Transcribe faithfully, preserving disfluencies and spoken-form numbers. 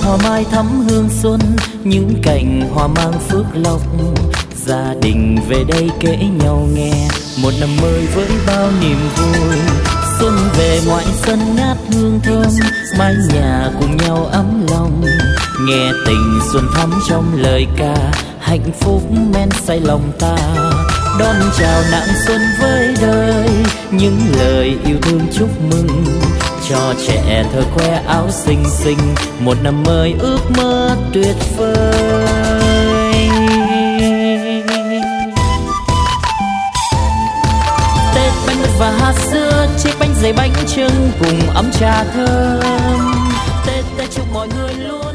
hoa mai thắm hương xuân, những cành hoa mang phước lộc. Gia đình về đây kể nhau nghe một năm mới với bao niềm vui. Xuân về ngoại sân ngát hương thơm, mái nhà cùng nhau ấm lòng. Nghe tình xuân thắm trong lời ca, hạnh phúc men say lòng ta. Đón chào nắng xuân với đời, những lời yêu thương chúc mừng. Cho trẻ thơ khoe áo xinh xinh, một năm mới ước mơ tuyệt vời. Tết bánh mứt và hạt dưa, chiếc bánh dày bánh chưng cùng ấm trà thơm. Tết Tết chúc mọi người luôn